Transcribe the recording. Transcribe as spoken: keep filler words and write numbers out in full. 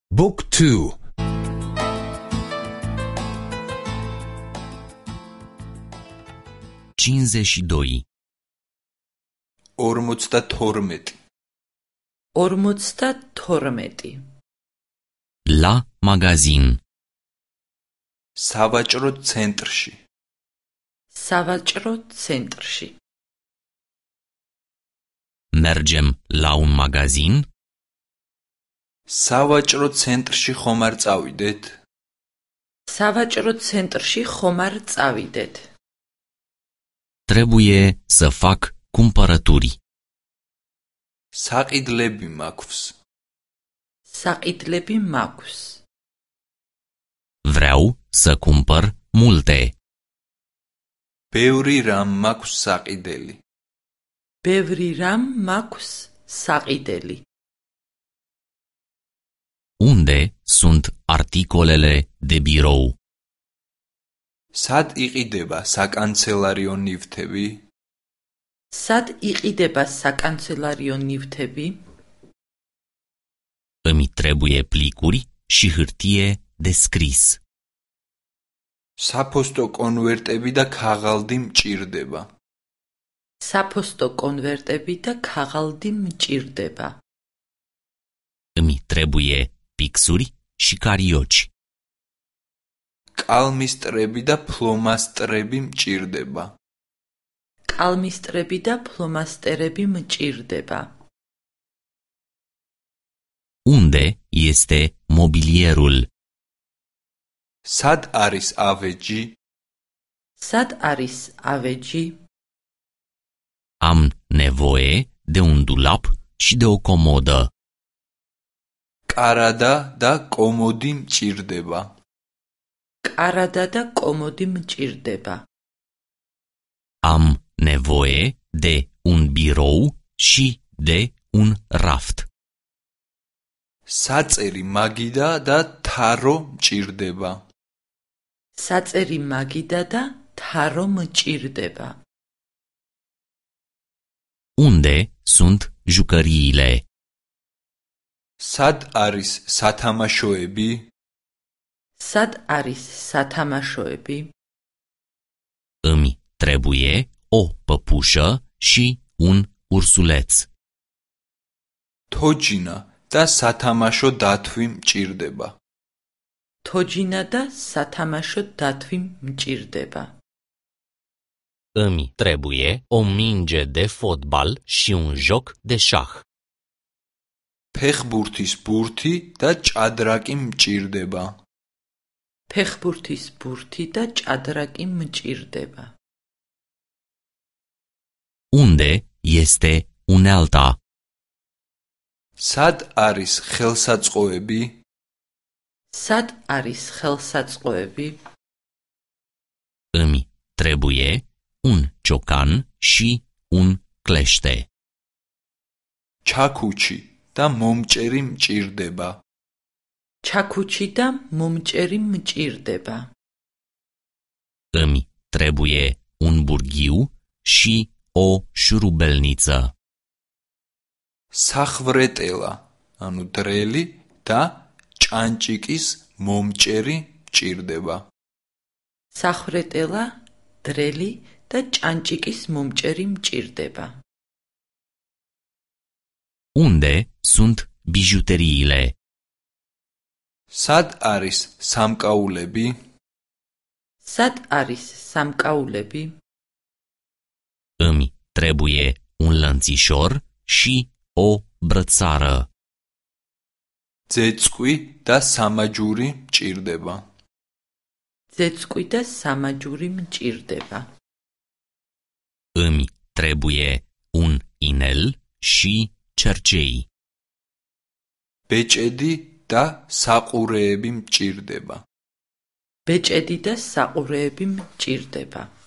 Book two. cincizeci și doi. ორმოცდათორმეტი. ორმოცდათორმეტი. La magazin. სავაჭრო ცენტრში. სავაჭრო ცენტრში. Mergem la un magazin? სავაჭრო ცენტრში ხომ არ წავიდეთ? სავაჭრო ცენტრში ხომ არ წავიდეთ? Trebuie să fac cumpărături. საყიდლები მაქვს. საყიდლები მაქვს. Vreau să cumpăr multe. ბევრი რამ მაქვს საყიდელი. ბევრი რამ მაქვს საყიდელი. Unde sunt articolele de birou? სად იყიდება საკანცელარიო ნივთები? სად იყიდება საკანცელარიო ნივთები? Îmi trebuie plicuri și hârtie de scris. საფოსტო კონვერტები და ქაღალდი მჭირდება. საფოსტო კონვერტები და ქაღალდი მჭირდება. Îmi trebuie pixuri și carioci. კალმისტრები და ფლომასტრები მჭირდება. კალმისტრები და ფლომასტერები მჭირდება. Unde este mobilierul? სად არის ავეჯი? სად არის ავეჯი? Am nevoie de un dulap și de o comodă. კარადა და კომოდი მჭირდება. კარადა და კომოდი მჭირდება. Am nevoie de un birou și de un raft. საწერი მაგიდა და თარო მჭირდება. საწერი მაგიდა და თარო მჭირდება. Unde sunt jucăriile? სად არის სათამაშოები? სად არის სათამაშოები? Îmi trebuie o păpușă și un ursuleț. თოჯინა და სათამაშო დათვი მჭირდება. თოჯინა და სათამაშო დათვი მჭირდება. Îmi trebuie o minge de fotbal și un joc de șah. ფეხბურთის ბურთი და ჭადრაკი მჭირდება. ფეხბურთის ბურთი და ჭადრაკი მჭირდება. Unde este unealta? სად არის ხელსაწყოები? სად არის ხელსაწყოები? Îmi trebuie un ciocan și un clește. ჩაქუჩი და მომჭერი მჭირდება. ჩაქუჩი და მომჭერი მჭირდება. Îmi trebuie un burghiu și o șurubelniță. სახვრეტელა, ანუ დრელი და ჭანჭიკის მომჭერი მჭირდება. სახვრეტელა, დრელი და ჭანჭიკის მომჭერი მჭირდება. Unde sunt bijuteriile? სად არის სამკაულები? სად არის სამკაულები? Îmi trebuie un lănțișor și o brățară. ძეწყვი და სამაჯური მჭირდება. ძეწყვი და სამაჯური მჭირდება. Îmi trebuie un inel și cercei. ბეჭედი და საყურეები მჭირდება. ბეჭედი და საყურეები მჭირდება.